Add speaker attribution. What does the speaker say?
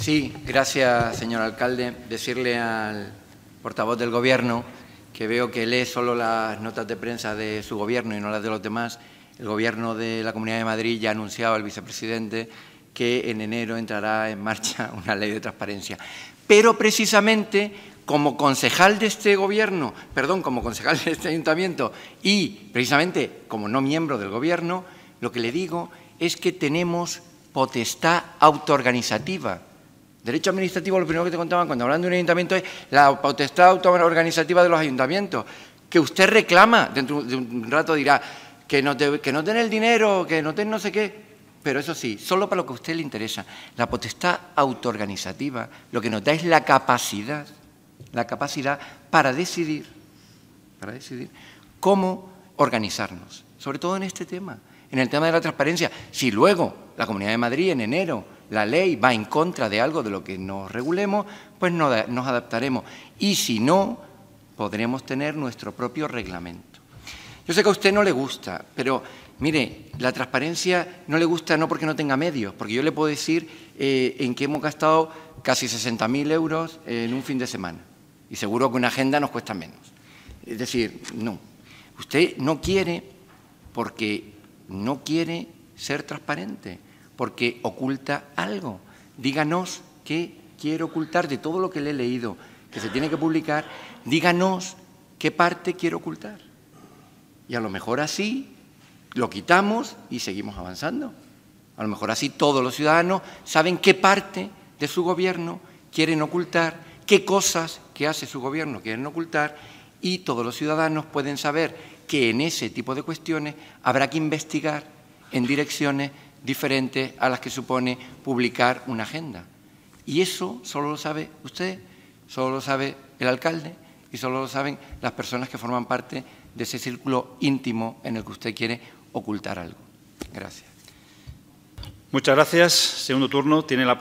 Speaker 1: Sí, gracias, señor alcalde. Decirle al portavoz del Gobierno que veo que lee solo las notas de prensa de su Gobierno y no las de los demás. El Gobierno de la Comunidad de Madrid ya ha anunciado al vicepresidente que en enero entrará en marcha una ley de transparencia. Pero precisamente como concejal de este Gobierno, como concejal de este Ayuntamiento y precisamente como no miembro del Gobierno, lo que le digo es que tenemos potestad autoorganizativa. Derecho administrativo, lo primero que te contaban cuando hablan de un ayuntamiento es la potestad autoorganizativa de los ayuntamientos, que usted reclama, dentro de un rato dirá que no den el dinero, que no den no sé qué, pero eso sí, solo para lo que a usted le interesa. La potestad autoorganizativa lo que nos da es la capacidad para decidir cómo organizarnos, sobre todo en este tema, en el tema de la transparencia. Si luego la Comunidad de Madrid en enero la ley va en contra de algo de lo que nos regulemos, pues nos adaptaremos. Y si no, podremos tener nuestro propio reglamento. Yo sé que a usted no le gusta, pero mire, la transparencia no le gusta no porque no tenga medios, porque yo le puedo decir en que hemos gastado casi 60.000 euros en un fin de semana. Y seguro que una agenda nos cuesta menos. Es decir, no. Usted no quiere porque no quiere ser transparente, porque oculta algo. Díganos qué quiere ocultar de todo lo que le he leído, que se tiene que publicar. Díganos qué parte quiere ocultar. Y a lo mejor así lo quitamos y seguimos avanzando. A lo mejor así todos los ciudadanos saben qué parte de su gobierno quieren ocultar, qué cosas que hace su gobierno quieren ocultar, y todos los ciudadanos pueden saber que en ese tipo de cuestiones habrá que investigar en direcciones diferentes a las que supone publicar una agenda. Y eso solo lo sabe usted, solo lo sabe el alcalde y solo lo saben las personas que forman parte de ese círculo íntimo en el que usted quiere ocultar algo. Gracias.
Speaker 2: Muchas gracias. Segundo turno, tiene la